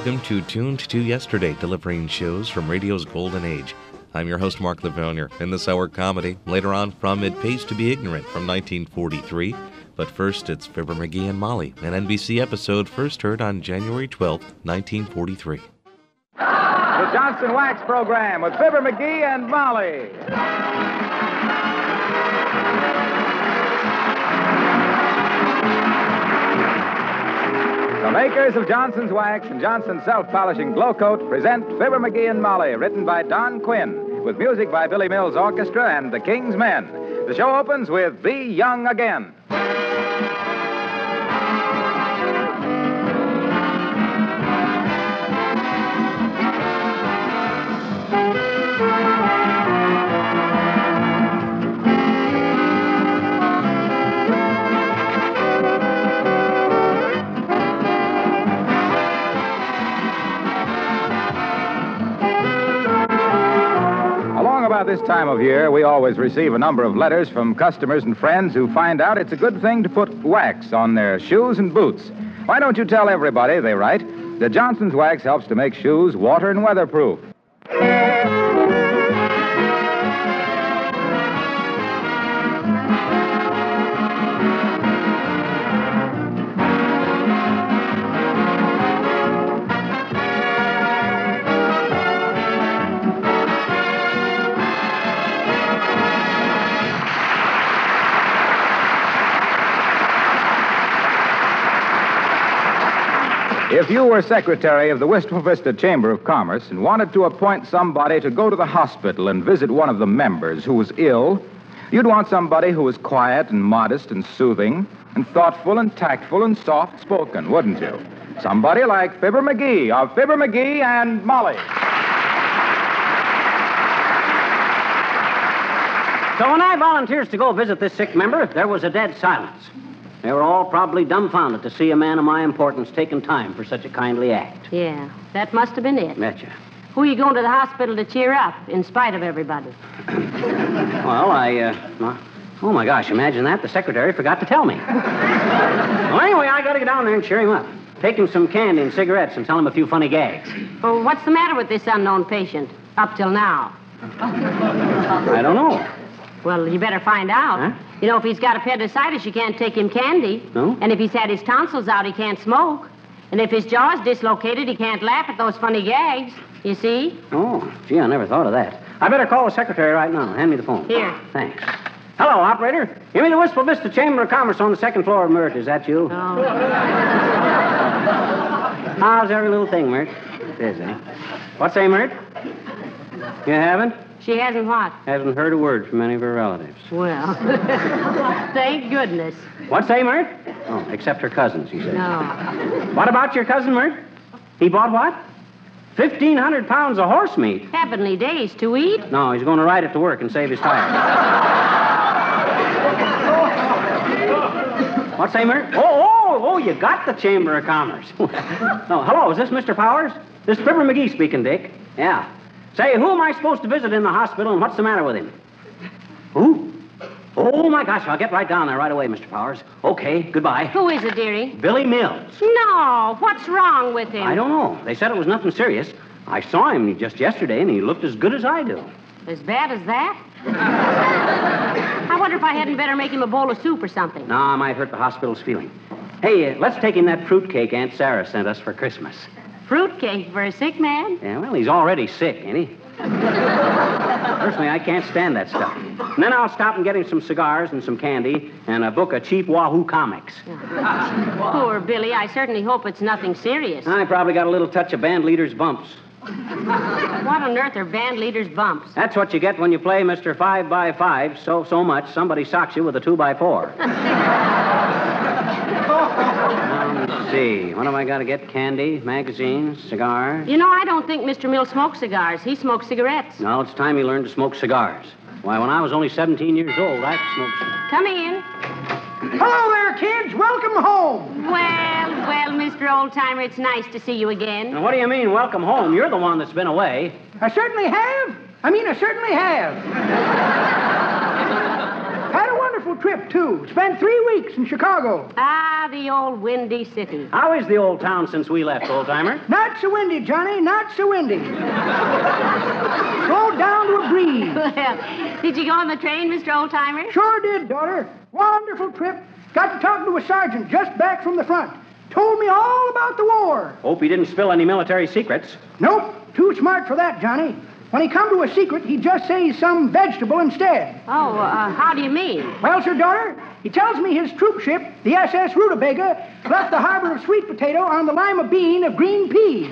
welcome to Tuned to Yesterday, delivering shows from radio's golden age. I'm your host, Mark Lavounier. In this hour comedy, later on from It Pays to Be Ignorant from 1943. But first, it's Fibber McGee and Molly, an NBC episode first heard on January 12th, 1943. The Johnson Wax Program with Fibber McGee and Molly. The makers of Johnson's Wax and Johnson's Self-Polishing Glow Coat present Fibber McGee and Molly, written by Don Quinn, with music by Billy Mills Orchestra and the King's Men. The show opens with Be Young Again. About this time of year, we always receive a number of letters from customers and friends who find out it's a good thing to put wax on their shoes and boots. Why don't you tell everybody, they write, that Johnson's Wax helps to make shoes water and weatherproof. If you were secretary of the Wistful Vista Chamber of Commerce and wanted to appoint somebody to go to the hospital and visit one of the members who was ill, you'd want somebody who was quiet and modest and soothing and thoughtful and tactful and soft-spoken, wouldn't you? Somebody like Fibber McGee of Fibber McGee and Molly. So when I volunteered to go visit this sick member, there was a dead silence. They were all probably dumbfounded to see a man of my importance taking time for such a kindly act. Yeah, that must have been it. Betcha. Who are you going to the hospital to cheer up, in spite of everybody? Well, oh, my gosh, imagine that. The secretary forgot to tell me. Well, anyway, I got to get down there and cheer him up. Take him some candy and cigarettes and tell him a few funny gags. Well, what's the matter with this unknown patient, up till now? I don't know. Well, you better find out. Huh? You know, if he's got appendicitis, you can't take him candy. No? And if he's had his tonsils out, he can't smoke. And if his jaw's dislocated, he can't laugh at those funny gags. You see? Oh, gee, I never thought of that. I better call the secretary right now. Hand me the phone. Here. Thanks. Hello, operator. Give me the Wistful Vista Chamber of Commerce on the second floor of Mert. Is that you? Oh. How's every little thing, Mert? It is, eh? What say, Mert? You haven't? She hasn't what? Hasn't heard a word from any of her relatives. Well, thank goodness. What say, Mert? Oh, except her cousins, he says. No. What about your cousin, Mert? He bought what? 1,500 pounds of horse meat. Heavenly days, to eat? No, he's going to ride it to work and save his tires. What say, Mert? Oh, you got the Chamber of Commerce. Oh, hello, is this Mr. Powers? This is Fibber McGee speaking, Dick. Yeah. Say, who am I supposed to visit in the hospital, and what's the matter with him? Who? Oh, my gosh, I'll get right down there right away, Mr. Powers. Okay, goodbye. Who is it, dearie? Billy Mills. No, what's wrong with him? I don't know. They said it was nothing serious. I saw him just yesterday, and he looked as good as I do. As bad as that? I wonder if I hadn't better make him a bowl of soup or something. No, I might hurt the hospital's feeling. Hey, let's take him that fruitcake Aunt Sarah sent us for Christmas. Fruitcake for a sick man? Yeah, well, he's already sick, ain't he? Personally, I can't stand that stuff. And then I'll stop and get him some cigars and some candy and a book of cheap Wahoo comics. Poor Billy. I certainly hope it's nothing serious. I probably got a little touch of band leader's bumps. What on earth are band leader's bumps? That's what you get when you play Mr. 5x5 so much somebody socks you with a 2x4. Let's see. What have I got to get? Candy, magazines, cigars? You know, I don't think Mr. Mill smokes cigars. He smokes cigarettes. No, it's time he learned to smoke cigars. Why, when I was only 17 years old, I smoked cigars. Come in. Hello there, kids. Welcome home. Well, Mr. Oldtimer, it's nice to see you again. And what do you mean, welcome home? You're the one that's been away. I certainly have. Had a wonderful trip, too. Spent 3 weeks in Chicago. Ah, the old windy city. How is the old town since we left, old-timer? Not so windy, Johnny, not so windy. Slowed down to a breeze. Well, did you go on the train, Mr. Oldtimer? Sure did, daughter. Wonderful trip. Got to talking to a sergeant just back from the front. Told me all about the war. Hope he didn't spill any military secrets. Nope, too smart for that, Johnny. When he come to a secret, he'd just say some vegetable instead. Oh, how do you mean? Well, sir, daughter, he tells me his troop ship, the SS Rutabaga, left the harbor of Sweet Potato on the Lima Bean of green peas.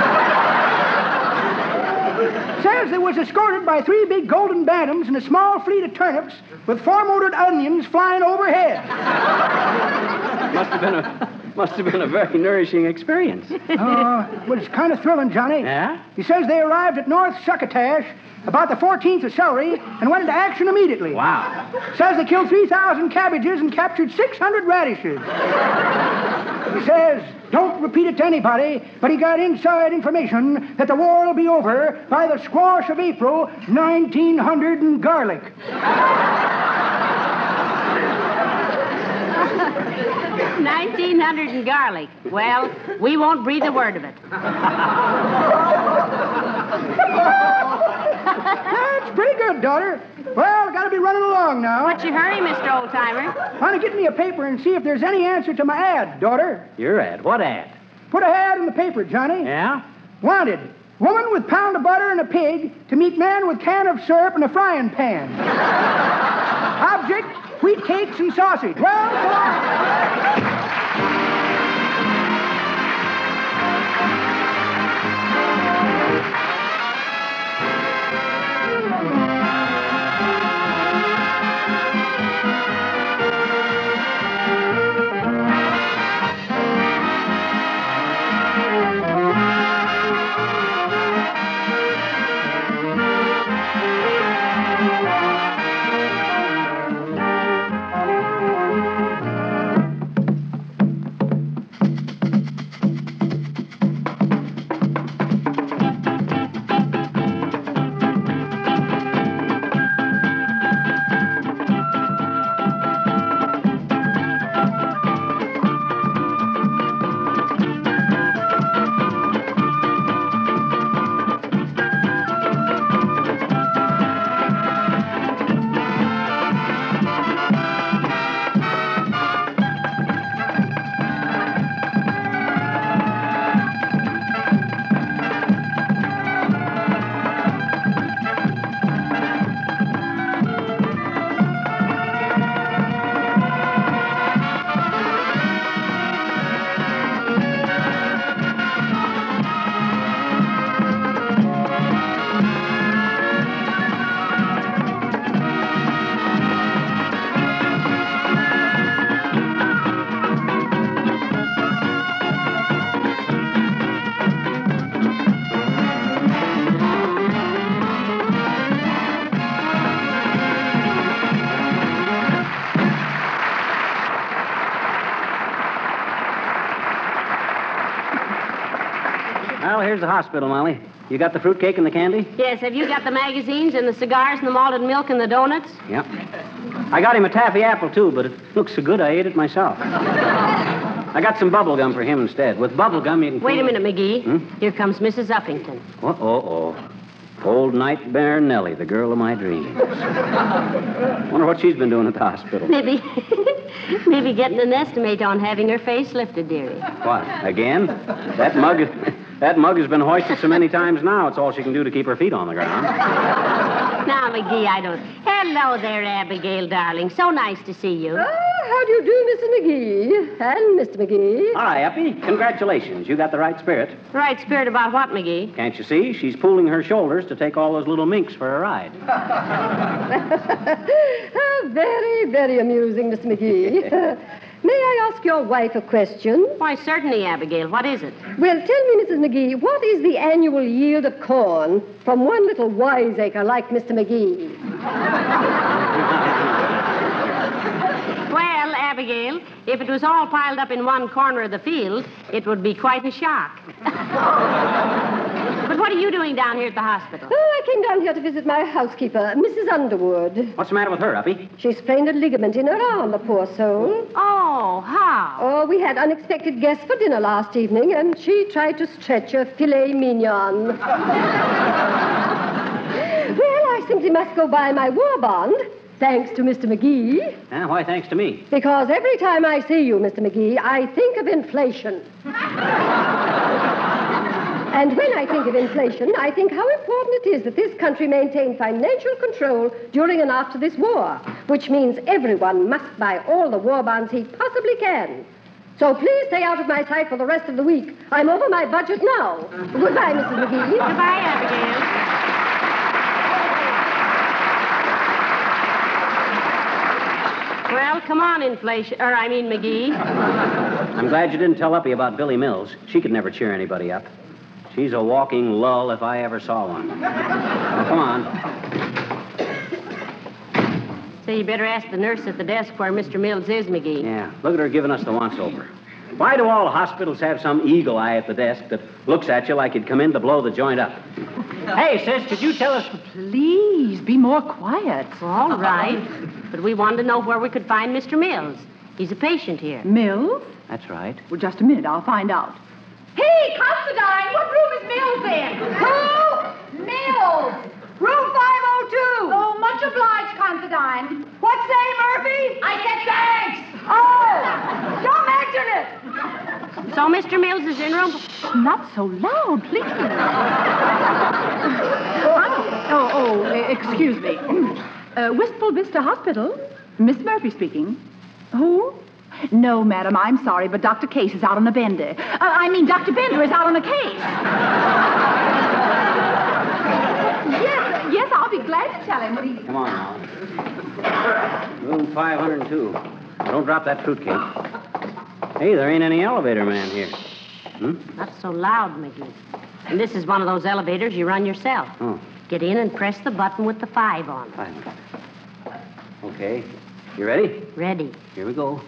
Says they was escorted by 3 big golden bantams and a small fleet of turnips with 4-motored onions flying overhead. Must have been a very nourishing experience. It was kind of thrilling, Johnny. Yeah? He says they arrived at North Succotash about the 14th of celery and went into action immediately. Wow. Says they killed 3,000 cabbages and captured 600 radishes. He says, don't repeat it to anybody, but he got inside information that the war will be over by the squash of April, 1900 and garlic. 1900 and garlic. Well, we won't breathe a word of it. That's pretty good, daughter. Well, I gotta be running along now. What's your hurry, Mr. Oldtimer? Want to get me a paper and see if there's any answer to my ad, daughter. Your ad? What ad? Put a ad in the paper, Johnny. Yeah? Wanted. Woman with pound of butter and a pig to meet man with can of syrup and a frying pan. Object, wheat cakes and sausage. Well, so long. Well, here's the hospital, Molly. You got the fruitcake and the candy? Yes, have you got the magazines and the cigars and the malted milk and the donuts? Yep. I got him a taffy apple, too, but it looks so good I ate it myself. I got some bubble gum for him instead. With bubble gum, you can... Wait a minute, McGee. Here comes Mrs. Uppington. Oh. Old Nightmare Nellie, the girl of my dreams. Wonder what she's been doing at the hospital. Maybe getting an estimate on having her face lifted, dearie. What, again? That mug has been hoisted so many times now, it's all she can do to keep her feet on the ground. Now, McGee, I don't... Hello there, Abigail, darling. So nice to see you. How do you do, Mr. McGee? And Mr. McGee? Hi, Uppy. Congratulations. You got the right spirit. Right spirit about what, McGee? Can't you see? She's pooling her shoulders to take all those little minks for a ride. Very, very amusing, Mr. McGee. May I ask your wife a question? Why, certainly, Abigail. What is it? Well, tell me, Mrs. McGee, what is the annual yield of corn from one little wiseacre like Mr. McGee? Well, Abigail, if it was all piled up in one corner of the field, it would be quite a shock. But what are you doing down here at the hospital? Oh, I came down here to visit my housekeeper, Mrs. Underwood. What's the matter with her, Uppy? She sprained a ligament in her arm, the poor soul. Oh, how? Oh, we had unexpected guests for dinner last evening, and she tried to stretch a filet mignon. Well, I simply must go buy my war bond, thanks to Mr. McGee. Why thanks to me? Because every time I see you, Mr. McGee, I think of inflation. And when I think of inflation, I think how important it is that this country maintain financial control during and after this war, which means everyone must buy all the war bonds he possibly can. So please stay out of my sight for the rest of the week. I'm over my budget now. Goodbye, Mrs. McGee. Goodbye, Abigail. Well, come on, McGee. I'm glad you didn't tell Uppy about Billy Mills. She could never cheer anybody up. She's a walking lull if I ever saw one. Come on. So you better ask the nurse at the desk where Mr. Mills is, McGee. Yeah, look at her giving us the once-over. Why do all hospitals have some eagle eye at the desk that looks at you like you'd come in to blow the joint up? Hey, sis, could you tell us... Please, be more quiet. All right. But we wanted to know where we could find Mr. Mills. He's a patient here. Mills? That's right. Well, just a minute. I'll find out. Hey, Considine, what room is Mills in? Who? Mills. Room 502. Oh, much obliged, Considine. What say, Murphy? I said thanks. Oh, don't mention it. So Mr. Mills is in room... Not so loud, please. Excuse me. Wistful Vista Hospital. Miss Murphy speaking. Who? No, madam, I'm sorry, but Dr. Case is out on a bender. Dr. Bender is out on a case. Yes, I'll be glad to tell him what he... Come on now. Room 502. Don't drop that fruitcake. Hey, there ain't any elevator man here. Not so loud, McGee. And this is one of those elevators you run yourself. Oh. Get in and press the button with the 5 on. 5. Okay. You ready? Ready. Here we go.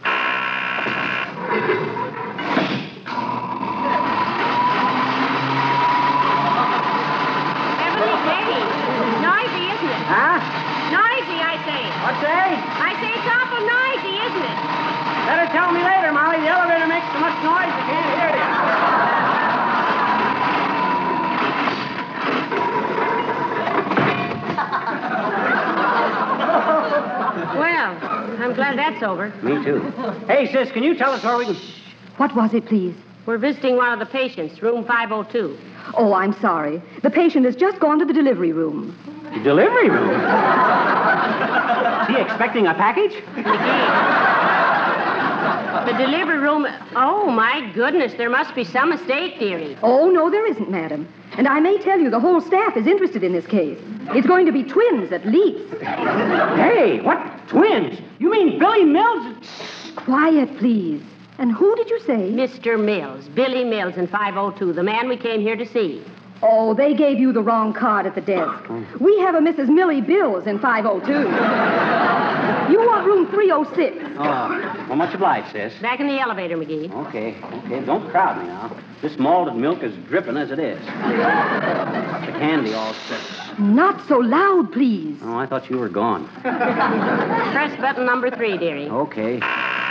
Heavenly days. Noisy, isn't it? Huh? Noisy, I say. What's that? I say it's awful noisy, isn't it? Better tell me later, Molly. The elevator makes so much noise I can't hear you. Well, I'm glad that's over. Me too. Hey, sis, can you tell us where we can... What was it, please? We're visiting one of the patients, room 502. Oh, I'm sorry. The patient has just gone to the delivery room. Delivery room? Is he expecting a package? The delivery room... Oh, my goodness, there must be some mistake, dearie. Oh, no, there isn't, madam. And I may tell you the whole staff is interested in this case. It's going to be twins, at least. Hey, what? Twins? You mean Billy Mills? Quiet, please. And who did you say? Mr. Mills, Billy Mills in 502, the man we came here to see. Oh, they gave you the wrong card at the desk. We have a Mrs. Millie Bills in 502. You want room 306. Oh, well, much obliged, sis. Back in the elevator, McGee. Okay. Don't crowd me now. This malted milk is dripping as it is. The candy all set. Not so loud, please. Oh, I thought you were gone. Press button number 3, dearie. Okay.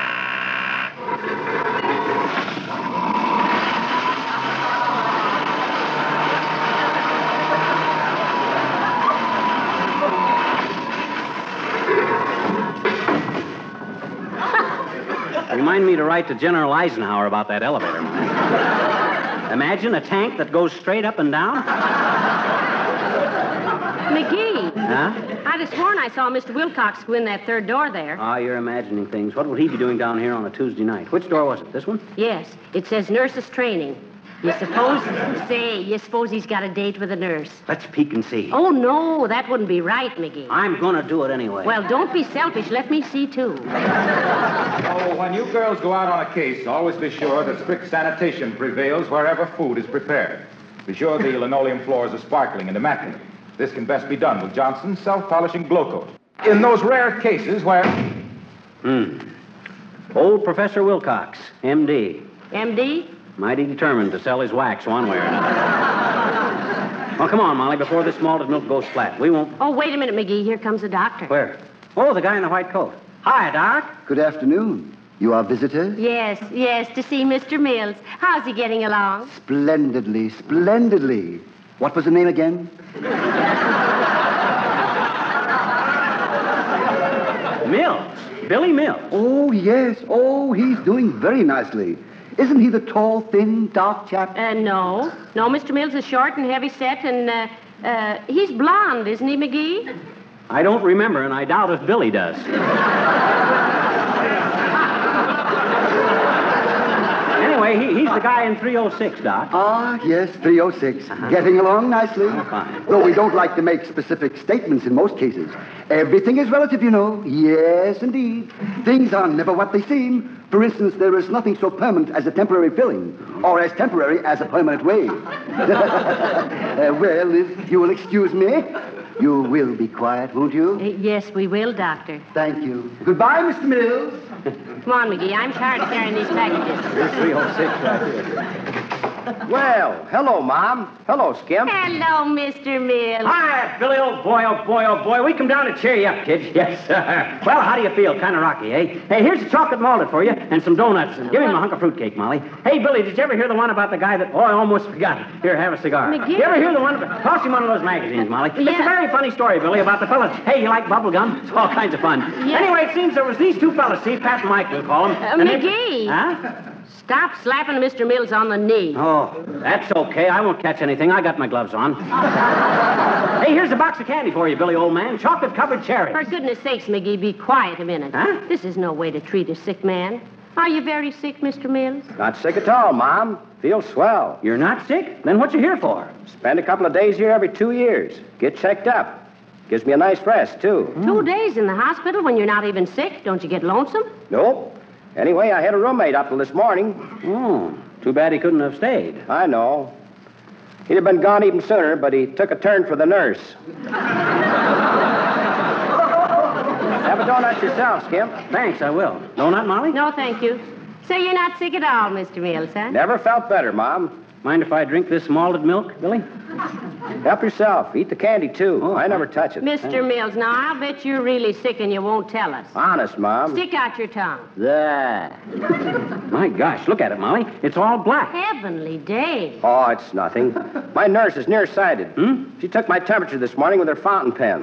Remind me to write to General Eisenhower about that elevator, man. Imagine a tank that goes straight up and down. McGee. Huh? I'd have sworn I saw Mr. Wilcox go in that third door there. Ah, you're imagining things. What would he be doing down here on a Tuesday night? Which door was it? This one? Yes, it says nurses training. You suppose he's got a date with a nurse? Let's peek and see. Oh, no, that wouldn't be right, McGee. I'm gonna do it anyway. Well, don't be selfish. Let me see, too. Oh, when you girls go out on a case, always be sure that strict sanitation prevails wherever food is prepared. Be sure the linoleum floors are sparkling and immaculate. This can best be done with Johnson's self-polishing glow coat. In those rare cases where... Old Professor Wilcox, M.D. M.D.? Mighty determined to sell his wax one way or another. Well, come on, Molly, before this malted milk goes flat. We won't... Oh, wait a minute, McGee. Here comes the doctor. Where? Oh, the guy in the white coat. Hi, Doc. Good afternoon. You are visitors? Yes, to see Mr. Mills. How's he getting along? Splendidly, splendidly. What was the name again? Mills. Billy Mills. Oh, yes. Oh, he's doing very nicely. Isn't he the tall, thin, dark chap? No. No, Mr. Mills is short and heavy set, and, he's blonde, isn't he, McGee? I don't remember, and I doubt if Billy does. Anyway, he's the guy in 306, Doc. Ah, yes, 306. Getting along nicely. Fine. Though we don't like to make specific statements in most cases. Everything is relative, you know. Yes, indeed. Things are never what they seem. For instance, there is nothing so permanent as a temporary filling, or as temporary as a permanent wave. Well, if you will excuse me, you will be quiet, won't you? Yes, we will, Doctor. Thank you. Goodbye, Mr. Mills. Come on, McGee. I'm tired of carrying these packages. Here's 306 right here. Well, hello, Mom. Hello, Skimp. Hello, Mr. Mills. Hi, Billy, old boy, oh boy, oh boy. We come down to cheer you up, kids. Yes, sir. Well, how do you feel? Kind of rocky, eh? Hey, here's a chocolate malted for you and some donuts. Give him a hunk of fruitcake, Molly. Hey, Billy, did you ever hear the one about the guy that... Oh, I almost forgot. Here, have a cigar. McGee. You ever hear the one about... Toss him one of those magazines, Molly. It's a very funny story, Billy, about the fellas. Hey, you like bubble gum? It's all kinds of fun. Yeah. Anyway, it seems there was these two fellas, see, Pat and Mike, we'll call them. McGee. Huh? Stop slapping Mr. Mills on the knee. Oh, that's okay. I won't catch anything. I got my gloves on. Hey, here's a box of candy for you, Billy, old man. Chocolate-covered cherries. For goodness sakes, McGee, be quiet a minute. Huh? This is no way to treat a sick man. Are you very sick, Mr. Mills? Not sick at all, Mom. Feel swell. You're not sick? Then what you here for? Spend a couple of days here every 2 years. Get checked up. Gives me a nice rest, too. 2 days in the hospital when you're not even sick? Don't you get lonesome? Nope. Anyway, I had a roommate up till this morning. Oh, too bad he couldn't have stayed. I know. He'd have been gone even sooner, but he took a turn for the nurse. Have a donut yourself, Skimp. Thanks, I will. Donut, Molly? No, thank you. So you're not sick at all, Mr. Mills, huh? Never felt better, Mom. Mind if I drink this malted milk, Billy? Help yourself. Eat the candy, too. Oh. I never touch it. Mr. Mills, now I'll bet you're really sick and you won't tell us. Honest, Mom. Stick out your tongue. There. My gosh, look at it, Molly. It's all black. Heavenly day. Oh, it's nothing. My nurse is nearsighted. She took my temperature this morning with her fountain pen.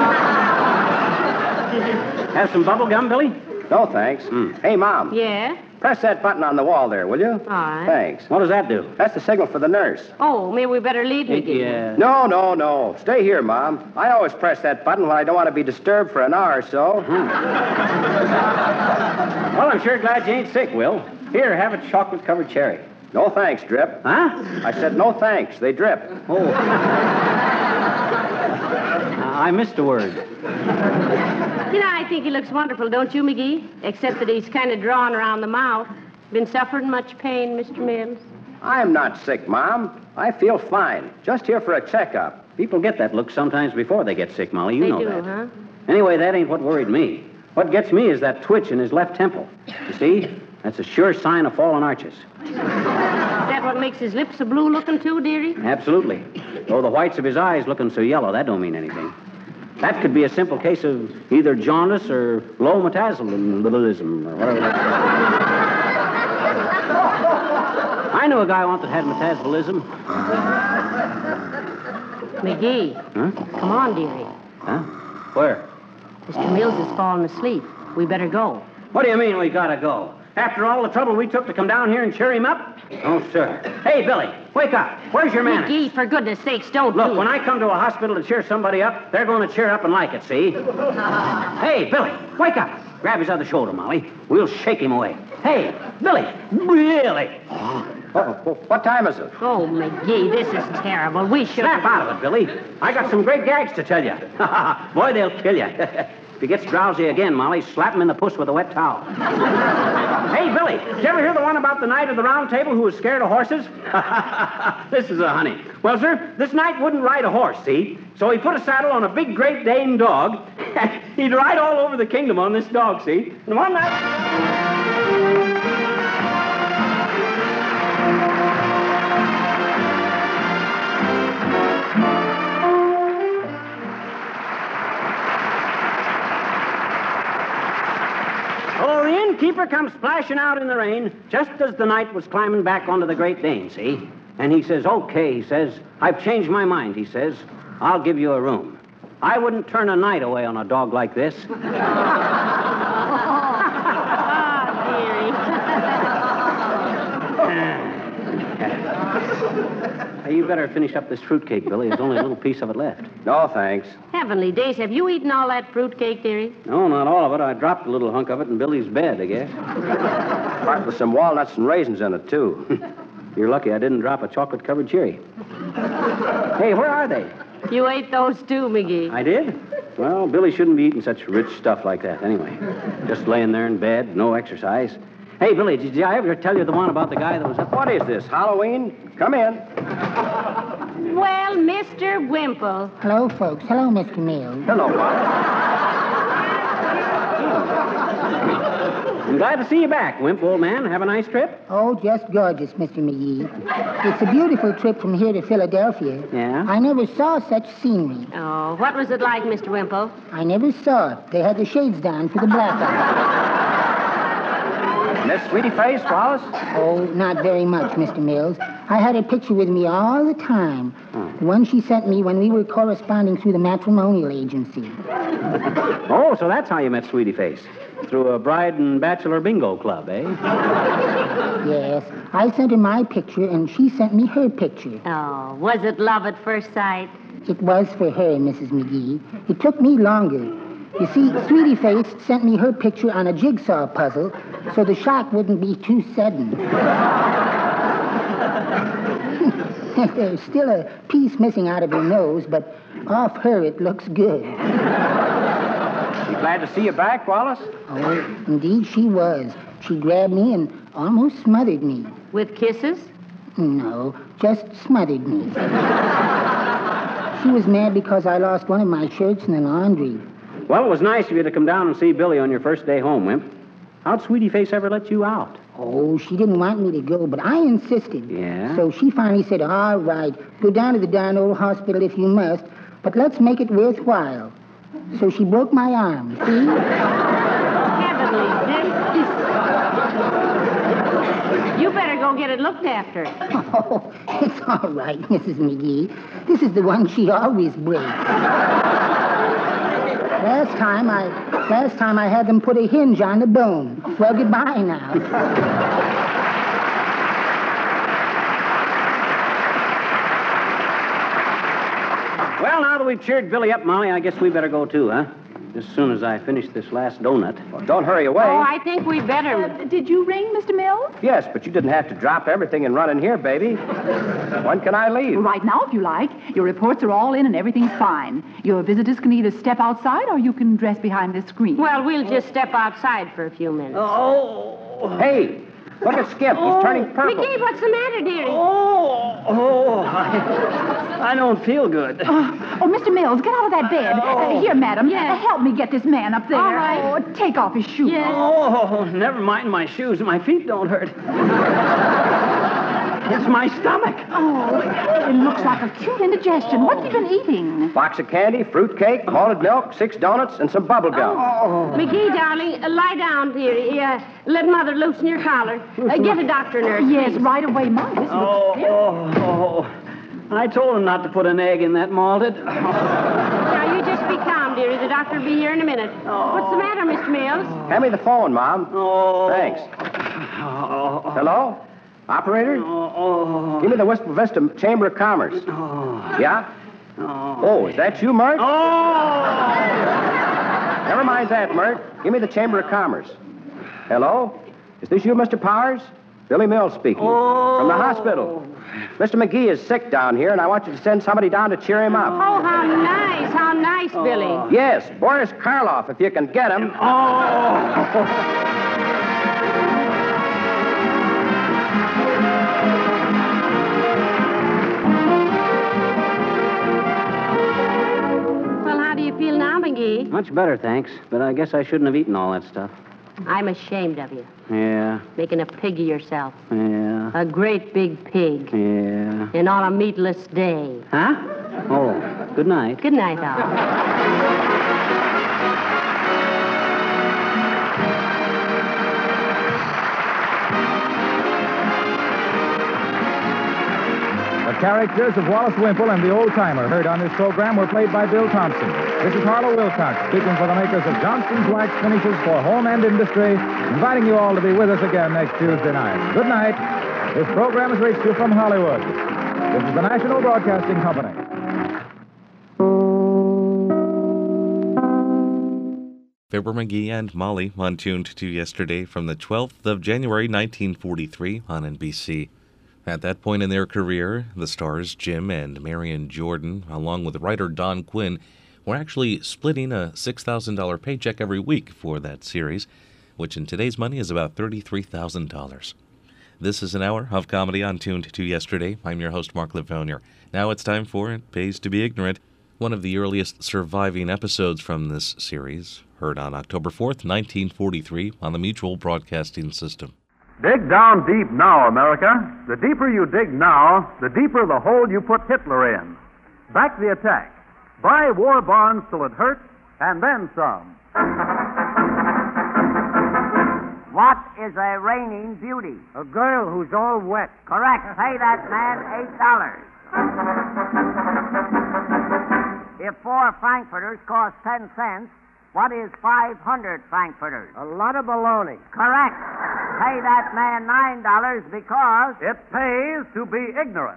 Have some bubble gum, Billy? No, thanks. Hey, Mom. Yeah? Press that button on the wall there, will you? All right. Thanks. What does that do? That's the signal for the nurse. Oh, maybe we better leave, McGee. Yeah. No. Stay here, Mom. I always press that button when I don't want to be disturbed for an hour or so. Well, I'm sure glad you ain't sick, Will. Here, have a chocolate-covered cherry. No thanks, Drip. Huh? I said no thanks. They drip. Oh. I missed a word. You know, I think he looks wonderful, don't you, McGee? Except that he's kind of drawn around the mouth. Been suffering much pain, Mr. Mills? I'm not sick, Mom. I feel fine. Just here for a checkup. People get that look sometimes before they get sick, Molly. You They know do, that. huh? Anyway, that ain't what worried me. What gets me is that twitch in his left temple. You see? That's a sure sign of fallen arches. Is that what makes his lips so blue looking, too, dearie? Absolutely. Though the whites of his eyes looking so yellow, that don't mean anything. That could be a simple case of either jaundice or low metabolism or whatever. I knew a guy once that had metabolism. McGee. Huh? Come on, dearie. Huh? Where? Mr. Mills has fallen asleep. We better go. What do you mean we gotta go? After all the trouble we took to come down here and cheer him up? Oh, sir. Hey, Billy, wake up. Where's your manners? McGee, for goodness sakes, don't Look, do when it. I come to a hospital to cheer somebody up, they're going to cheer up and like it, see? Hey, Billy, wake up. Grab his other shoulder, Molly. We'll shake him away. Hey, Billy, really? What time is it? Oh, McGee, this is terrible. We should... Snap out of it, Billy. I got some great gags to tell you. Boy, they'll kill you. If he gets drowsy again, Molly, slap him in the puss with a wet towel. Hey, Billy, did you ever hear the one about the knight of the round table who was scared of horses? This is a honey. Well, sir, this knight wouldn't ride a horse, see? So he put a saddle on a big Great Dane dog. He'd ride all over the kingdom on this dog, see? And one night... comes splashing out in the rain just as the knight was climbing back onto the Great Dane, see? And he says, okay, he says, I've changed my mind, he says. I'll give you a room. I wouldn't turn a knight away on a dog like this. Hey, you better finish up this fruitcake, Billy. There's only a little piece of it left. No, thanks. Heavenly days, have you eaten all that fruitcake, dearie? No, not all of it. I dropped a little hunk of it in Billy's bed, I guess. Part with some walnuts and raisins in it, too. You're lucky I didn't drop a chocolate-covered cherry. Hey, where are they? You ate those too, McGee. I did? Well, Billy shouldn't be eating such rich stuff like that anyway. Just laying there in bed, no exercise. Hey, Billy, did I ever tell you the one about the guy that was up? What is this, Halloween? Come in. Well, Mr. Wimple. Hello, folks. Hello, Mr. Mills. Hello, Wallace. I'm glad to see you back, Wimp, old man. Have a nice trip? Oh, just gorgeous, Mr. McGee. It's a beautiful trip from here to Philadelphia. Yeah? I never saw such scenery. Oh, what was it like, Mr. Wimple? I never saw it. They had the shades down for the blackout. Miss Sweetie Face, Wallace? Oh, not very much, Mr. Mills. I had her picture with me all the time. The one she sent me when we were corresponding through the matrimonial agency. Oh, so that's how you met Sweetie Face. Through a bride and bachelor bingo club, eh? Yes. I sent her my picture, and she sent me her picture. Oh, was it love at first sight? It was for her, Mrs. McGee. It took me longer. You see, Sweetie Face sent me her picture on a jigsaw puzzle, so the shock wouldn't be too sudden. There's still a piece missing out of her nose, but off her it looks good. She glad to see you back, Wallace? Oh, indeed she was. She grabbed me and almost smothered me. With kisses? No, just smothered me. She was mad because I lost one of my shirts in the laundry. Well, it was nice of you to come down and see Billy on your first day home, Wimp. How'd Sweetie Face ever let you out? Oh, she didn't want me to go, but I insisted. Yeah? So she finally said, all right, go down to the darn old hospital if you must, but let's make it worthwhile. So she broke my arm, see? Heavenly days. You better go get it looked after. Oh, it's all right, Mrs. McGee. This is the one she always breaks. Last time I had them put a hinge on the bone. Well, goodbye now. Well, now that we've cheered Billy up, Molly, I guess we better go too, huh? As soon as I finish this last donut. Well, don't hurry away. Oh, I think we better. Did you ring, Mr. Mills? Yes, but you didn't have to drop everything and run in here, baby. When can I leave? Right now, if you like. Your reports are all in and everything's fine. Your visitors can either step outside or you can dress behind this screen. Well, we'll just step outside for a few minutes. Oh. Hey, look at Skip. He's turning purple. McGee, what's the matter, dearie? I don't feel good. Oh, Mr. Mills, get out of that bed. Here, madam. Yes. Help me get this man up there. All right. Oh, take off his shoes. Yes. Oh, never mind my shoes. My feet don't hurt. It's my stomach. Oh, it looks like acute indigestion. What have you been eating? Box of candy, fruit cake, malted milk, 6 donuts, and some bubble gum. McGee, darling, lie down, dearie. Let Mother loosen your collar. Get a doctor, nurse. Yes, please. right away, Mom. This looks Oh. I told him not to put an egg in that malted. Now, you just be calm, dearie. The doctor will be here in a minute. What's the matter, Mr. Mills? Hand me the phone, Mom. Oh. Thanks. Hello? Operator? Give me the Wistful Vista Chamber of Commerce. Yeah? Oh, is that you, Mert? Never mind that, Mert. Give me the Chamber of Commerce. Hello? Is this you, Mr. Powers? Billy Mills speaking. From the hospital. Mr. McGee is sick down here, and I want you to send somebody down to cheer him up. Oh, how nice, Billy. Yes, Boris Karloff, if you can get him. Well, how do you feel now, McGee? Much better, thanks. But I guess I shouldn't have eaten all that stuff. I'm ashamed of you. Yeah, Making a pig of yourself. yeah, A great big pig. yeah. And on a meatless day. Huh? Oh, good night. Good night, all. characters of Wallace Wimple and the Old Timer heard on this program were played by Bill Thompson. This is Harlow Wilcox speaking for the makers of Johnston's Wax Finishes for Home and Industry, inviting you all to be with us again next Tuesday night. Good night. This program has reached you from Hollywood. This is the National Broadcasting Company. Fibber McGee and Molly on Tuned to Yesterday from the 12th of January 1943 on NBC. At that point in their career, the stars Jim and Marion Jordan, along with writer Don Quinn, were actually splitting a $6,000 paycheck every week for that series, which in today's money is about $33,000. This is an hour of comedy on Tuned to Yesterday. I'm your host, Mark Livonier. Now it's time for It Pays to Be Ignorant, one of the earliest surviving episodes from this series, heard on October 4th, 1943, on the Mutual Broadcasting System. Dig down deep now, America. The deeper you dig now, the deeper the hole you put Hitler in. Back the attack. Buy war bonds till it hurts, and then some. What is a reigning beauty? A girl who's all wet. Correct. Pay that man $8. If 4 Frankfurters cost 10 cents, what is 500 Frankfurters? A lot of baloney. Correct. Pay that man $9 because it pays to be ignorant.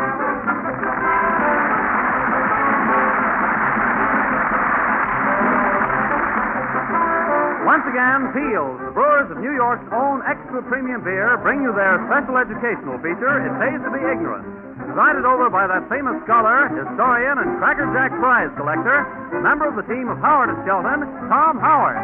Once again, Fields, the brewers of New York's own extra premium beer, bring you their special educational feature, It Pays to Be Ignorant. Presided over by that famous scholar, historian, and Cracker Jack prize collector, member of the team of Howard at Skelton, Tom Howard.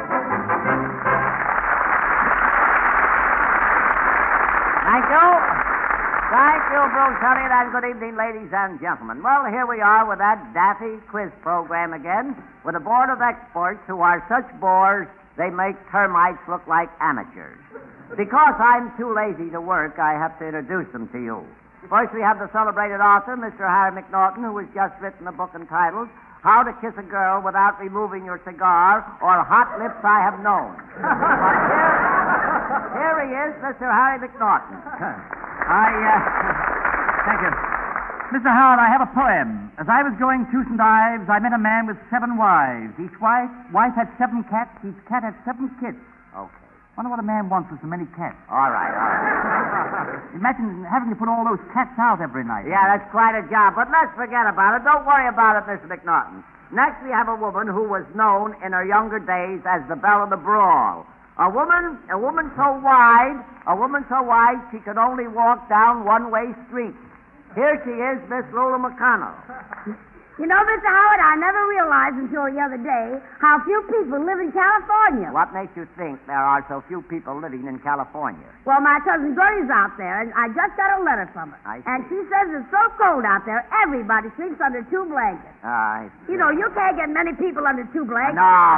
Thank you. Thank you, Bruce Elliott, and good evening, ladies and gentlemen. Well, here we are with that daffy quiz program again, with a board of experts who are such bores they make termites look like amateurs. Because I'm too lazy to work, I have to introduce them to you. First, we have the celebrated author, Mr. Harry McNaughton, who has just written a book entitled How to Kiss a Girl Without Removing Your Cigar, or Hot Lips I Have Known. Here he is, Mr. Harry McNaughton. Thank you. Mr. Howard, I have a poem. As I was going to St. Ives, I met a man with 7 wives. Each wife had 7 cats. Each cat had 7 kids. Okay. Wonder what a man wants with so many cats. All right. Imagine having to put all those cats out every night. Yeah, that's quite a job, but let's forget about it. Don't worry about it, Mr. McNaughton. Next, we have a woman who was known in her younger days as the Belle of the Brawl. A woman so wide she could only walk down one-way streets. Here she is, Miss Lola McConnell. You know, Mr. Howard, I never realized until the other day how few people live in California. What makes you think there are so few people living in California? Well, my cousin Gertie's out there, and I just got a letter from her. And she says it's so cold out there, everybody sleeps under 2 blankets. I see. You know, you can't get many people under 2 blankets. No.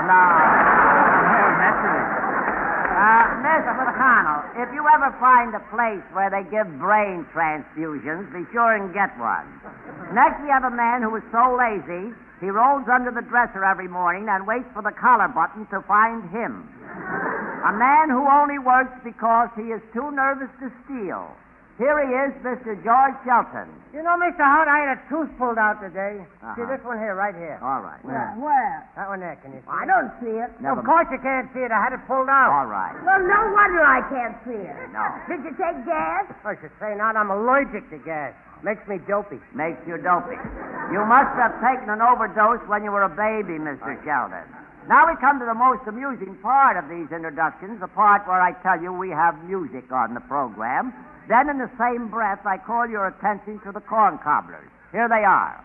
Miss McConnell, if you ever find a place where they give brain transfusions, be sure and get one. Next, we have a man who is so lazy, he rolls under the dresser every morning and waits for the collar button to find him. A man who only works because he is too nervous to steal. Here he is, Mr. George Shelton. You know, Mr. Howard, I had a tooth pulled out today. See this one here, right here. All right. Where? That one there, can you see I it? don't see it. Of course you can't see it. I had it pulled out. All right. Well, no wonder I can't see it. No. Did you take gas? I should say not. I'm allergic to gas. Makes me dopey. Makes you dopey. You must have taken an overdose when you were a baby, Mr. Sheldon. Now we come to the most amusing part of these introductions, the part where I tell you we have music on the program. Then in the same breath, I call your attention to the corn cobblers. Here they are.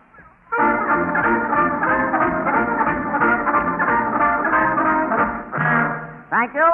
Thank you.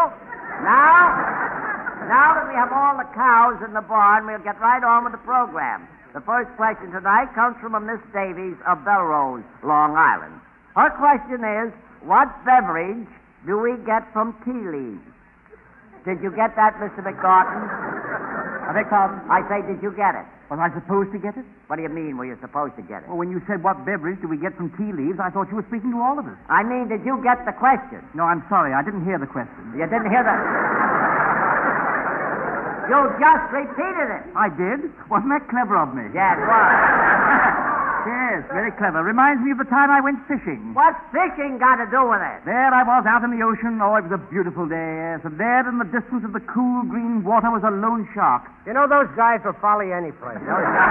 Now that we have all the cows in the barn, we'll get right on with the program. The first question tonight comes from a Miss Davies of Belrose, Long Island. Her question is, what beverage do we get from tea leaves? Did you get that, Mr. McNaughton? I beg pardon? I say, did you get it? Was I supposed to get it? What do you mean, were you supposed to get it? Well, when you said what beverage do we get from tea leaves, I thought you were speaking to all of us. I mean, did you get the question? No, I'm sorry. I didn't hear the question. You didn't hear the... You just repeated it. I did? Wasn't that clever of me? Yeah, it was. Yes, very clever. Reminds me of the time I went fishing. What's fishing got to do with it? There I was out in the ocean. Oh, it was a beautiful day, yes. And there in the distance of the cool green water was a lone shark. You know, those guys will follow you any place.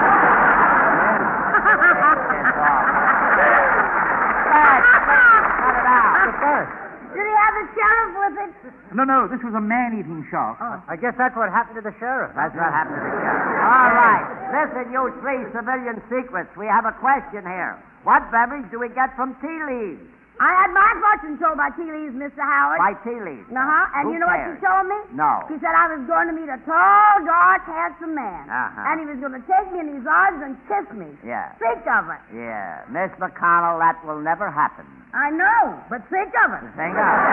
Did he have the sheriff with it? No, this was a man-eating shark. I guess that's what happened to the sheriff. That's what happened to the sheriff. All right. Listen, you three civilian secrets. We have a question here. What beverage do we get from tea leaves? I had my fortune told by tea leaves, Mr. Howard. By tea leaves. Uh-huh. And Who you know cares? what she told me? No. She said I was going to meet a tall, dark, handsome man. Uh-huh. And he was going to take me in his arms and kiss me. Yeah. Think of it. Yeah. Miss McConnell, that will never happen. I know, but think of it. Think of it.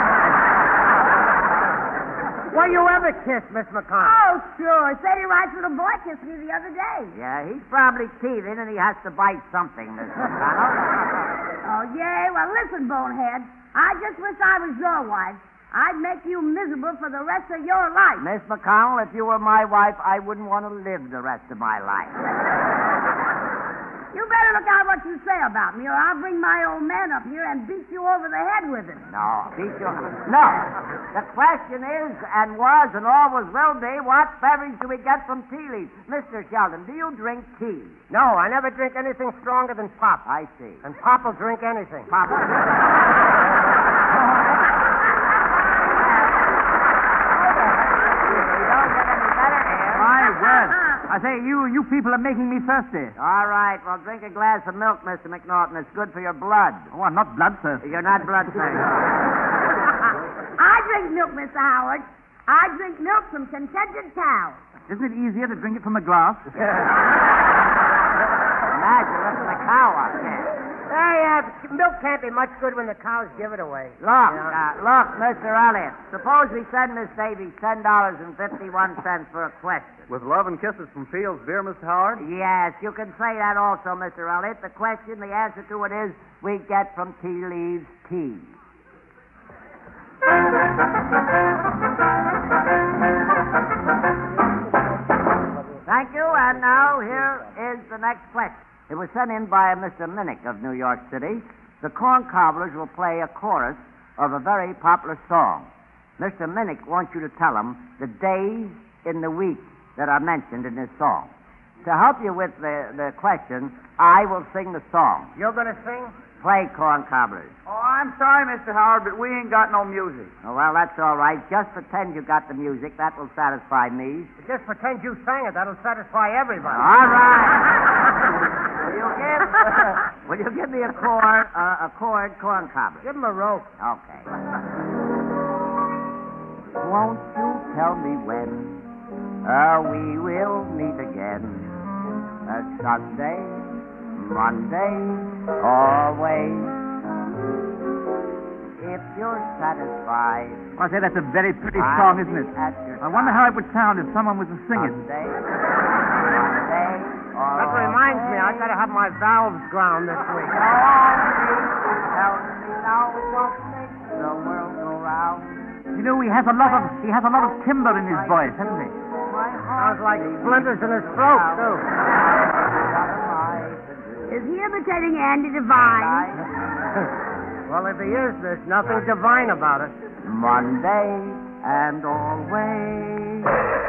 Were you ever kissed, Miss McConnell? Oh, sure. Said he writes little boy kissed me the other day. Yeah, he's probably teething and he has to bite something, Miss McConnell. Oh, yay. Well, listen, bonehead. I just wish I was your wife. I'd make you miserable for the rest of your life. Miss McConnell, if you were my wife, I wouldn't want to live the rest of my life. You better look out what you say about me, or I'll bring my old man up here and beat you over the head with it. No, No. The question is, and was, and always will be, what beverage do we get from tea leaves? Mr. Sheldon, do you drink tea? No, I never drink anything stronger than pop. I see. And Pop will drink anything. Pop. I say, you people are making me thirsty. All right, well, drink a glass of milk, Mr. McNaughton. It's good for your blood. Oh, I'm not bloodthirsty. You're not bloodthirsty. I drink milk, Mr. Howard. I drink milk from contented cows. Isn't it easier to drink it from a glass? Imagine lifting a cow up there. Milk can't be much good when the cows give it away. Look, Mr. Elliott. Suppose we send Miss Davies $10.51 for a question. With love and kisses from Fields Beer, Mr. Howard? Yes, you can say that also, Mr. Elliott. The question, the answer to it is, we get from tea leaves tea. Thank you, and now here is the next question. It was sent in by Mr. Minnick of New York City. The Corn Cobblers will play a chorus of a very popular song. Mr. Minnick wants you to tell him the days in the week that are mentioned in this song. To help you with the question, I will sing the song. You're going to sing? Play Corn Cobblers. Oh, I'm sorry, Mr. Howard, but we ain't got no music. Oh, well, that's all right. Just pretend you got the music. That will satisfy me. Just pretend you sang it. That'll satisfy everybody. All right. Will you give me a chord, Corn Cobblers? Give him a rope. Okay. Won't you tell me when we will meet again? Sunday, Monday, always. If you're satisfied. I say that's a very pretty song, isn't it? I wonder how it would sound if someone was to sing it. Sunday, Monday, That reminds me, I got to have my valves ground this week. Tell me now what makes the world go round. You know, he has a lot of timber in his voice, hasn't he? Sounds like splinters in his throat, too. Is he imitating Andy Devine? Well, if he is, there's nothing divine about it. Monday and always.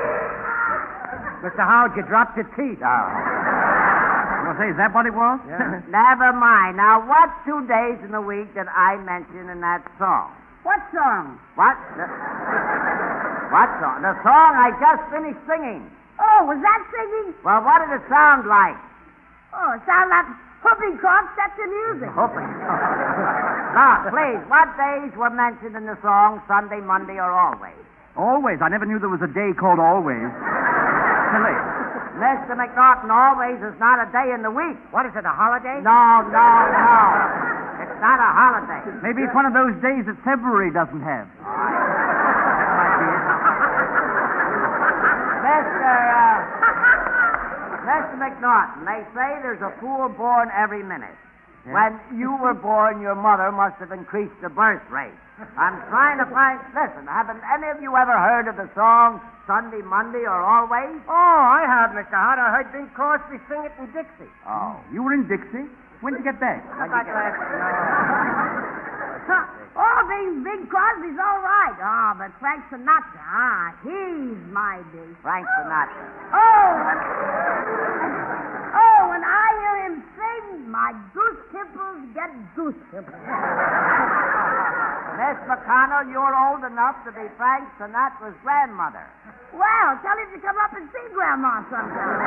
Mr. Howard, you dropped your teeth. Well, say, is that what it was? Yeah. Never mind. Now, what 2 days in the week did I mention in that song? What song? What? What song? The song I just finished singing. Oh, was that singing? Well, what did it sound like? Oh, it sounded like whooping cough set to music. Whooping. Now, please, what days were mentioned in the song, Sunday, Monday, or always? Always. I never knew there was a day called Always. Silly. Mr. McNaughton, always is not a day in the week. What is it, a holiday? No. It's not a holiday. Maybe it's one of those days that February doesn't have. Mr. McNaughton, they say there's a fool born every minute. When you were born, your mother must have increased the birth rate. I'm trying to find... Listen, haven't any of you ever heard of the song Sunday, Monday, or Always? Oh, I have, Mr. Hart. I heard Bing Crosby sing it in Dixie. Oh. You were in Dixie? When did you get back? Oh, Bing Crosby's all right. Oh, but Frank Sinatra, he's my big. Frank Sinatra. Oh, when I hear him sing, my goose pimples get goose pimples. Miss McConnell, you're old enough to be Frank Sinatra's grandmother. Well, tell him to come up and see Grandma sometime.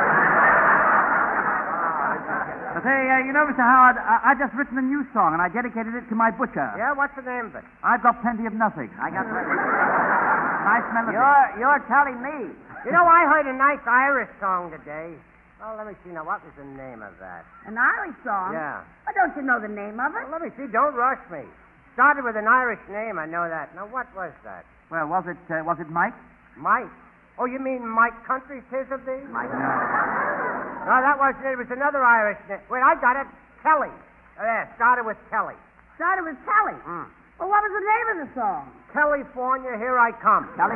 But say, Mr. Howard, I've just written a new song, and I dedicated it to my butcher. Yeah, what's the name of it? I've got plenty of nothing. I got plenty. Nice melody. You're telling me. You know, I heard a nice Irish song today. Oh, let me see now. What was the name of that? An Irish song? Yeah. Why don't you know the name of it? Well, let me see. Don't rush me. Started with an Irish name. I know that. Now, what was that? Well, was it Mike? Mike? Oh, you mean Mike Country, 'tis of thee? Mike. No, that wasn't it. It was another Irish name. Wait, I got it. Kelly. Yeah, started with Kelly. Started with Kelly. Well, what was the name of the song? California, here I come. Kelly.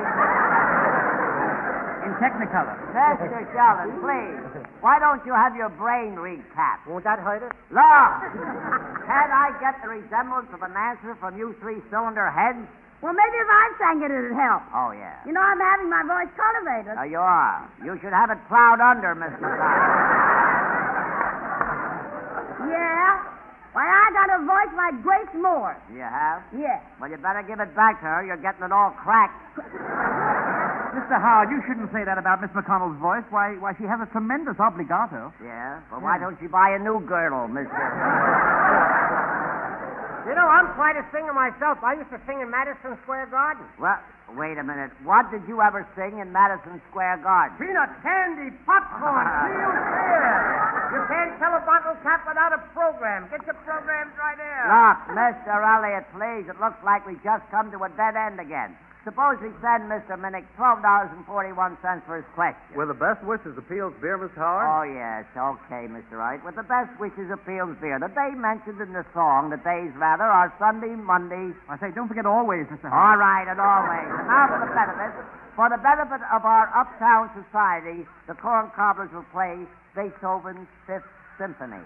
In Technicolor. Mr. Sheldon, please. Why don't you have your brain recapped? Won't that hurt it? Look! Can't I get the resemblance of an answer from you three-cylinder heads? Well, maybe if I sang it, it'd help. Oh, yeah. You know, I'm having my voice cultivated. You are. You should have it plowed under, Miss McConnell. Yeah? Why, I got a voice like Grace Moore. You have? Yes. Well, you better give it back to her. You're getting it all cracked. Mr. Howard, you shouldn't say that about Miss McConnell's voice. Why, she has a tremendous obligato. Yeah? Well, why don't you buy a new girdle, Mr. You know, I'm quite a singer myself. I used to sing in Madison Square Garden. Well, wait a minute. What did you ever sing in Madison Square Garden? Peanut candy, popcorn, real beer. You can't sell a bottle cap without a program. Get your programs right there. Look, Mr. Elliott, please. It looks like we just come to a dead end again. Suppose we send Mr. Minnick $12.41 for his question. With the best wishes appeals beer, Mr. Howard? Oh, yes. Okay, Mr. Wright. With the best wishes appeals beer. The day mentioned in the song, the days rather, are Sunday, Monday. I say, don't forget always, Mr. Howard. All right, and always. And now for the benefit. For the benefit of our uptown society, the Corn Cobblers will play Beethoven's Fifth Symphony.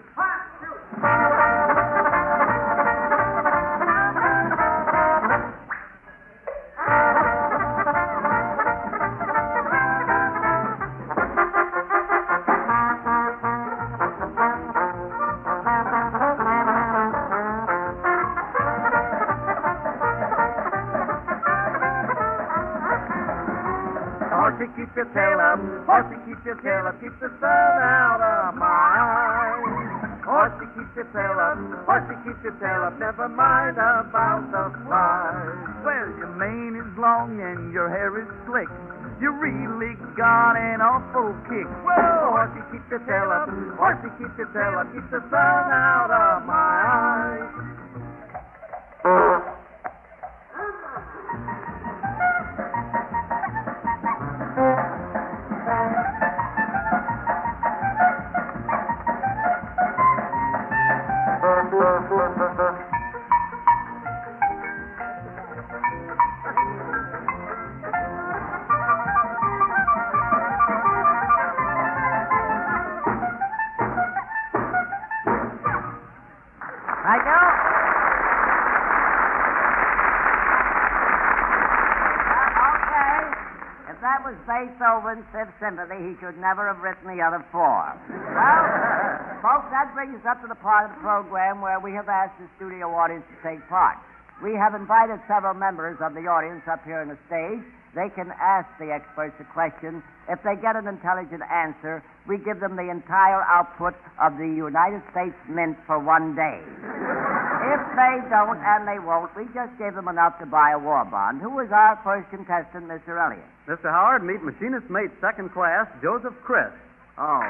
Keep your tail up, horsey, keep your tail up, keep the sun out of my eyes. Horsey, keep your tail up, horsey, keep your tail up, never mind about the flies. Well, your mane is long and your hair is slick. You really got an awful kick. Whoa, horsey, keep your tail up, horsey, keep your tail up, keep the sun out of my eyes. Thank you. Okay. If that was Beethoven's Fifth Symphony, he should never have written the other four. Well, folks, that brings us up to the part of the program where we have asked the studio audience to take part. We have invited several members of the audience up here on the stage. They can ask the experts a question. If they get an intelligent answer, we give them the entire output of the United States Mint for 1 day. If they don't, and they won't, we just gave them enough to buy a war bond. Who is our first contestant, Mr. Elliott? Mr. Howard, meet machinist mate second class, Joseph Chris. Oh.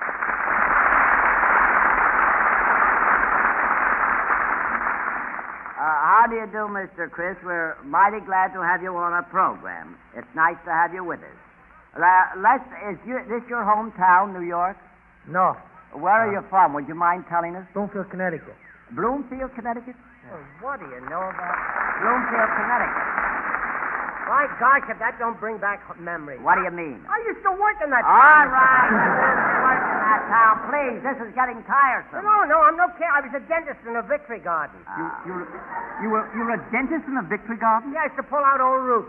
How do you do, Mr. Chris? We're mighty glad to have you on our program. It's nice to have you with us. Is this your hometown, New York? No. Where are you from? Would you mind telling us? Bloomfield, Connecticut. Bloomfield, Connecticut? Well, what do you know about... Bloomfield, Connecticut. My gosh, if that don't bring back memories. What do you mean? I used to work in that All right. Work in that town. Please, this is getting tiresome. No, I'm no care. I was a dentist in a Victory Garden. You were a dentist in a Victory Garden? Yeah, I used to pull out old roots.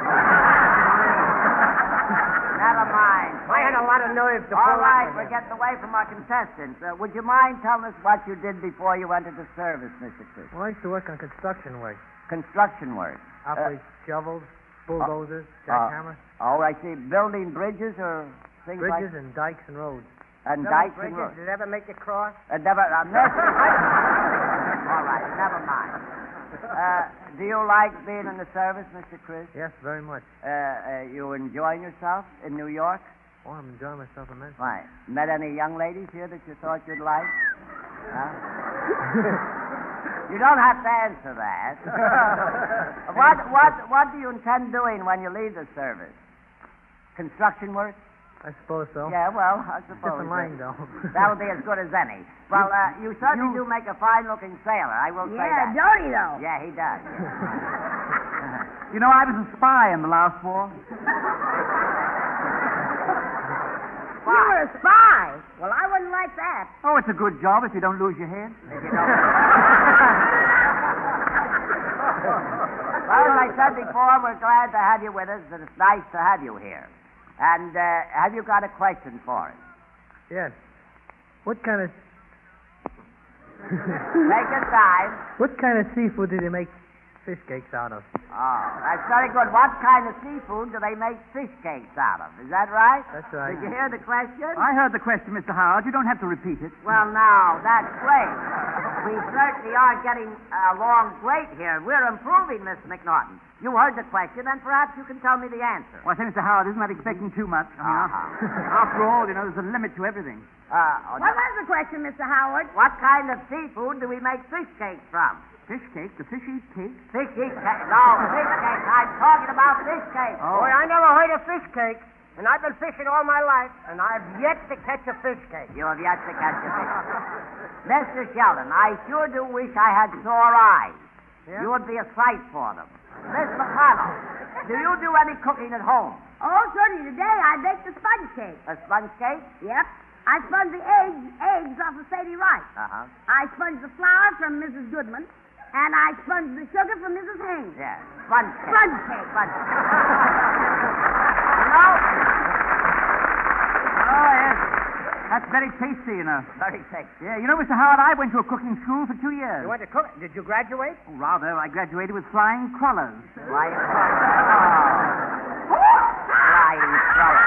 Never mind. I had a lot of nerves to All pull right, out. we're getting away from our contestants. Would you mind telling us what you did before you entered the service, Mr. Chris? Well, I used to work on construction work. Construction work. Operate shovels, bulldozers, jackhammers. Oh, I see. Building bridges or things like... Bridges and dikes and roads. And Building dikes bridges, and roads. did it ever make you cross? Never... All right, never mind. Do you like being in the service, Mr. Chris? Yes, very much. You enjoying yourself in New York? Oh, I'm enjoying myself immensely. Right. Met any young ladies here that you thought you'd like? Huh? You don't have to answer that. What do you intend doing when you leave the service? Construction work? I suppose so. Yeah, well, I suppose. Different line, though. That'll be as good as any. Well, you certainly do make a fine-looking sailor. I will say that. Yeah, don't he, though? Yeah, he does. You know, I was a spy in the last war. You were a spy. Well, I wouldn't like that. Oh, it's a good job if you don't lose your head. If you don't. Well, as I said before, we're glad to have you with us, and it's nice to have you here. And have you got a question for us? Yes. What kind of... Take your time. What kind of seafood do they make fish cakes out of? Oh, that's very good. What kind of seafood do they make fish cakes out of? Is that right? That's right. Did you hear the question? I heard the question, Mr. Howard. You don't have to repeat it. Well, now, that's great. We certainly are getting along great here. We're improving, Miss McNaughton. You heard the question, and perhaps you can tell me the answer. Well, I say, Mr. Howard, isn't that expecting too much? I mean, after all, you know, there's a limit to everything. What was the question, Mr. Howard? What kind of seafood do we make fish cakes from? Fish cake? The fish eat cake? Fish eat cake? No, fish cakes. I'm talking about fish cakes. Oh. Boy, I never heard of fish cake. And I've been fishing all my life, and I've yet to catch a fish cake. You have yet to catch a fish cake. Mr. Sheldon, I sure do wish I had sore eyes. Yeah? You would be a sight for them. Miss McConnell, do you do any cooking at home? Oh, certainly. Today I baked a sponge cake. A sponge cake? Yep. I sponged the eggs off of Sadie Rice. Uh-huh. I sponged the flour from Mrs. Goodman. And I sponged the sugar from Mrs. Haynes. Yeah, sponge cake. Sponge cake. Sponge cake. You know? Oh, yes. That's very tasty, you know. Very tasty. Yeah, you know, Mr. Howard, I went to a cooking school for 2 years. You went to cook? Did you graduate? Oh, rather, I graduated with flying crullers. Flying crullers. Flying crullers.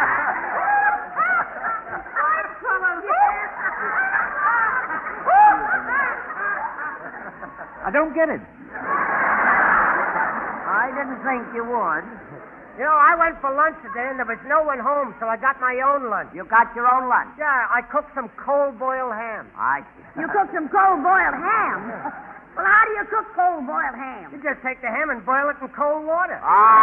I don't get it. I didn't think you would. You know, I went for lunch today, and there was no one home, so I got my own lunch. You got your own lunch? Yeah, I cooked some cold-boiled ham. I see. You cooked some cold-boiled ham? Well, how do you cook cold-boiled ham? You just take the ham and boil it in cold water.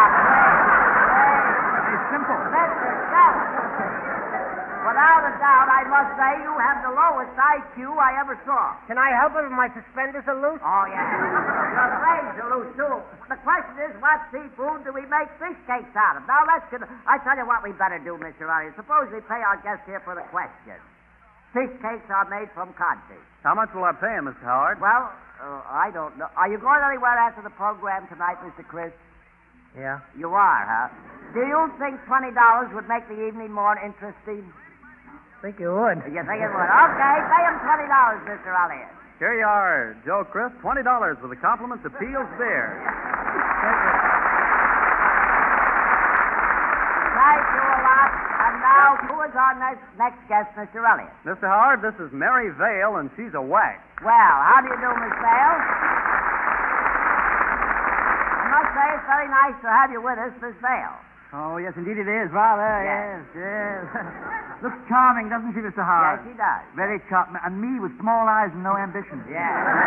Very simple. Mr. Sheldon, without a doubt, I must say you have the lowest IQ I ever saw. Can I help it if my suspenders are loose? Oh, yeah. Your legs are loose, too. The question is, what seafood do we make fish cakes out of? Now, let's get... I tell you what we better do, Mr. Elliott. Suppose we pay our guest here for the question. Fish cakes are made from codfish. How much will I pay him, Mr. Howard? Well, I don't know. Are you going anywhere after the program tonight, Mr. Chris? Yeah. You are, huh? Do you think $20 would make the evening more interesting? I think you would. You think it would? Okay, pay him $20, Mr. Elliott. Here you are, Joe Crisp, $20 with the compliments of Peel's Beer. Thank you a lot. And now, who is our next guest, Mr. Elliott? Mr. Howard, this is Mary Vale, and she's a whack. Well, how do you do, Miss Vale? I must say it's very nice to have you with us, Miss Vale. Oh, yes, indeed it is, rather. Yes. Yes. Looks charming, doesn't she, Mr. Howard? Yes, she does. Very charming. And me with small eyes and no ambition. Yes.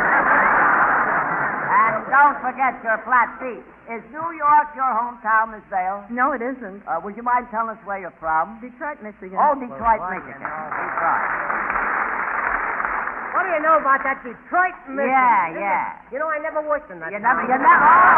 And don't forget your flat feet. Is New York your hometown, Miss Vale? No, it isn't. Would you mind telling us where you're from? Detroit, Michigan. Oh, Detroit, Michigan. Detroit. What do you know about that Detroit mission? Yeah. You know, I never worked in that You town. never.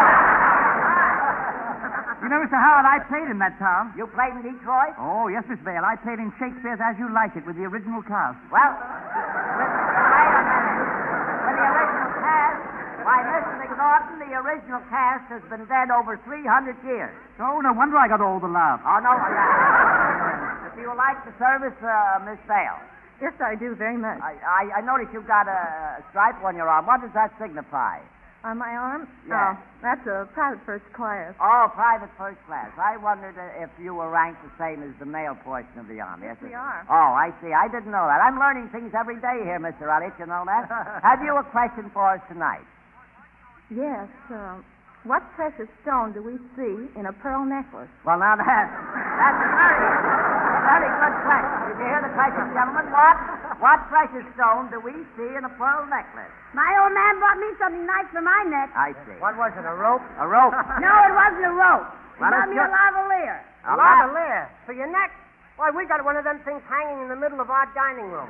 You know, Mr. Howard, I played in that town. You played in Detroit? Oh, yes, Miss Vale. I played in Shakespeare's As You Like It with the original cast. Well, wait a minute. With the original cast? Why, Mr. McNaughton, the original cast has been dead over 300 years. Oh, no wonder I got all the love. Oh, no. Do you like the service, Miss Vale? Yes, I do, very much. I notice you've got a stripe on your arm. What does that signify? On my arm? Yeah. Oh, that's a private first class. Oh, private first class. I wondered if you were ranked the same as the male portion of the army. Yes, we are. Oh, I see. I didn't know that. I'm learning things every day here, Mr. Elliott. You know that? Have you a question for us tonight? Yes. What precious stone do we see in a pearl necklace? Well, now that's a very good question. Did you hear the question, gentlemen? What precious stone do we see in a pearl necklace? My old man bought me something nice for my neck. I see. What was it, a rope? A rope. No, it wasn't a rope. He Well, bought it's me a just- lavalier. A lavalier? For your neck? Why, we got one of them things hanging in the middle of our dining room.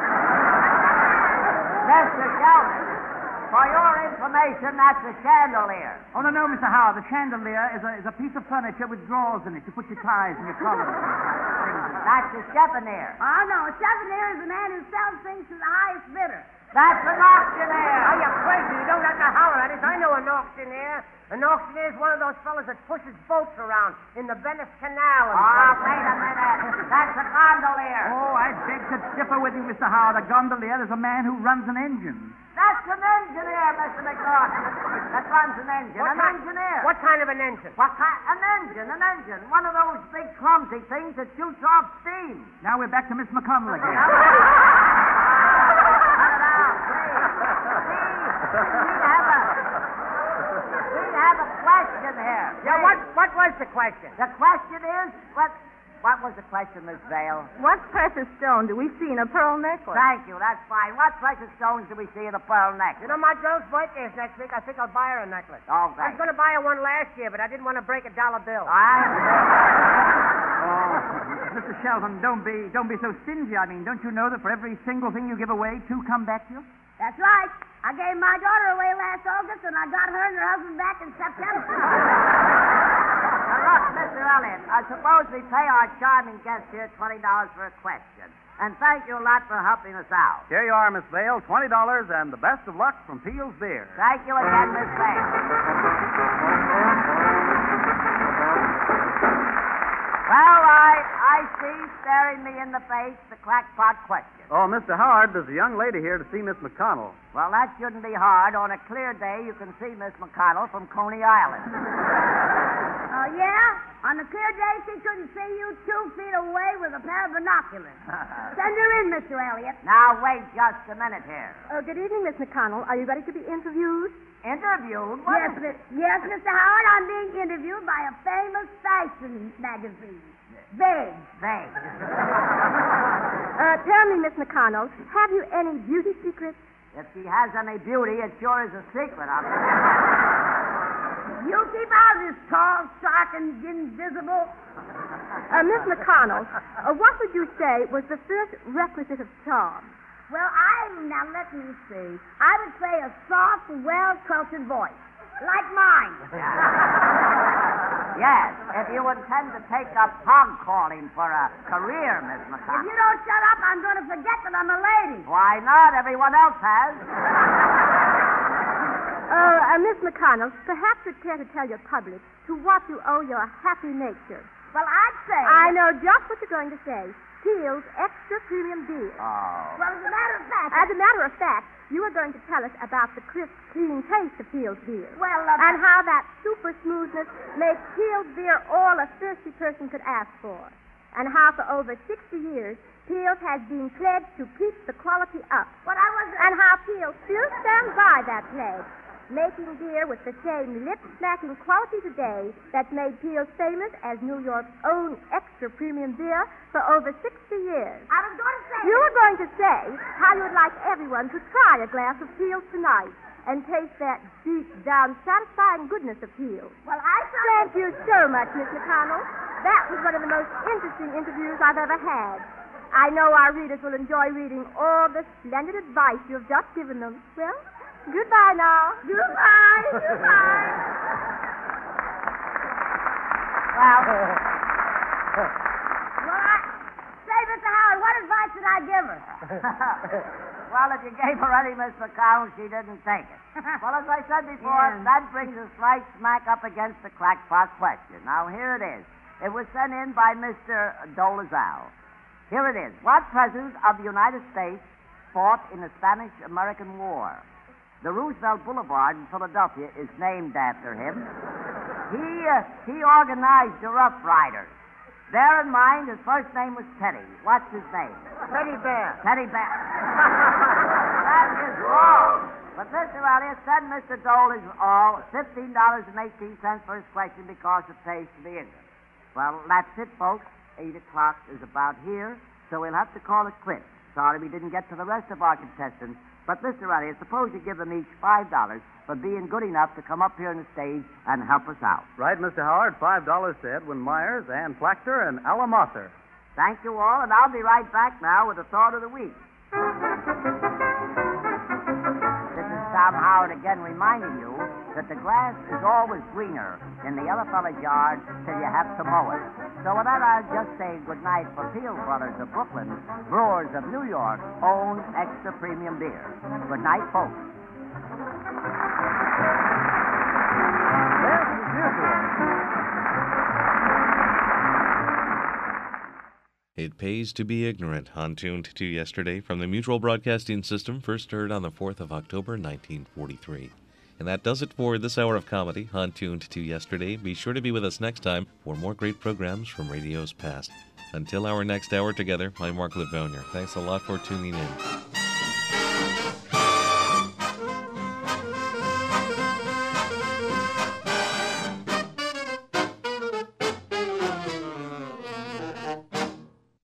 Mr. Sheldon, for your information, that's a chandelier. Oh, no, Mr. Howard. The chandelier is a piece of furniture with drawers in it to put your ties and your collars in. That's a chiffonier. Oh, no, a souvenir is the man who sells things to the highest bidder. That's an auctioneer. Are you crazy? You don't have to holler at us. I know an auctioneer. An auctioneer is one of those fellas that pushes boats around in the Venice Canal. And Wait a minute. That's a gondolier. Oh, I beg to differ with you, Mr. Howard. A gondolier is a man who runs an engine. That's an engineer, Mr. McNaughton. That runs an engine. Engineer. What kind of an engine? What kind? An engine. One of those big clumsy things that shoots off steam. Now we're back to Miss McConnell again. Cut it out, please. We have a question here. Yeah, what was the question? The question is, what was the question, Miss Vale? What precious stone do we see in a pearl necklace? Thank you, that's fine. What precious stones do we see in a pearl necklace? You know, my girl's birthday is next week. I think I'll buy her a necklace. Oh, I was going to buy her one last year, but I didn't want to break $1 bill. Mr. Sheldon, don't be so stingy. I mean, don't you know that for every single thing you give away, 2 come back to you? That's right. I gave my daughter away last August, and I got her and her husband back in September. Now, look, Mr. Elliott, I suppose we pay our charming guest here $20 for a question. And thank you a lot for helping us out. Here you are, Miss Vale, $20 and the best of luck from Peel's Beer. Thank you again, Miss Vale. Well, I see staring me in the face the crackpot question. Oh, Mr. Howard, there's a young lady here to see Miss McConnell. Well, that shouldn't be hard. On a clear day, you can see Miss McConnell from Coney Island. Oh, yeah? On a clear day, she couldn't see you 2 feet away with a pair of binoculars. Send her in, Mr. Elliott. Now, wait just a minute here. Good evening, Miss McConnell. Are you ready to be interviewed? Interviewed? Yes, Mr. Howard, I'm being interviewed by a famous fashion magazine. Big. Tell me, Miss McConnell, have you any beauty secrets? If she has any beauty, it sure is a secret. You keep out of this tall, stark, and invisible. Miss McConnell, what would you say was the first requisite of charm? Well, now let me see. I would say a soft, well-cultured voice, like mine. Yes, if you intend to take up hog calling for a career, Miss If McConnell. you don't shut up, I'm going to forget that I'm a lady. Why not? Everyone else has. Miss McConnell, perhaps you'd care to tell your public to what you owe your happy nature. Well, I'd say... I know just what you're going to say. Peel's Extra Premium Beer. Oh. Well, as a matter of fact, you are going to tell us about the crisp, clean taste of Peel's beer. Well, and how that super smoothness makes Peel's beer all a thirsty person could ask for. And how for over 60 years, Peel's has been pledged to keep the quality up. But I was... And how Peel's still stands by that pledge, making beer with the same lip-smacking quality today that made Peel's famous as New York's own extra premium beer for over 60 years. I was going to say... You were going to say how you would like everyone to try a glass of Peel's tonight and taste that deep-down, satisfying goodness of Peel's. Well, I thought... Thank you so much, Miss McConnell. That was one of the most interesting interviews I've ever had. I know our readers will enjoy reading all the splendid advice you have just given them. Well, goodbye now. Goodbye. Goodbye. Say, Mr. Howard, what advice did I give her? Well, if you gave her any, Miss McCown, she didn't take it. Well, as I said before, that brings us right smack up against the crackpot question. Now, here it is. It was sent in by Mr. Dolezal. Here it is. What president of the United States fought in the Spanish-American War? The Roosevelt Boulevard in Philadelphia is named after him. He organized the Rough Riders. Bear in mind, his first name was Teddy. What's his name? Teddy Bear. Teddy Bear. That is wrong. But Mr. Elliott sent Mr. Dolezal $15.18 for his question because it pays to be ignorant. Well, that's it, folks. 8 o'clock is about here, so we'll have to call it quits. Sorry we didn't get to the rest of our contestants. But, Mr. Elliott, suppose you give them each $5 for being good enough to come up here on the stage and help us out. Right, Mr. Howard. $5 to Edwin Myers, Ann Plachter, and Ella Mosser. Thank you all, and I'll be right back now with the thought of the week. This is Tom Howard again reminding you that the grass is always greener in the other fella's yard till you have to mow it. So with that, I'll just say good night for Peel Brothers of Brooklyn, brewers of New York, own extra premium beer. Good night, folks. Yes, as usual. It Pays to Be Ignorant, on Tuned to Yesterday from the Mutual Broadcasting System, first heard on the 4th of October, 1943. And that does it for this hour of comedy on Tuned to Yesterday. Be sure to be with us next time for more great programs from radio's past. Until our next hour together, I'm Mark Livonia. Thanks a lot for tuning in.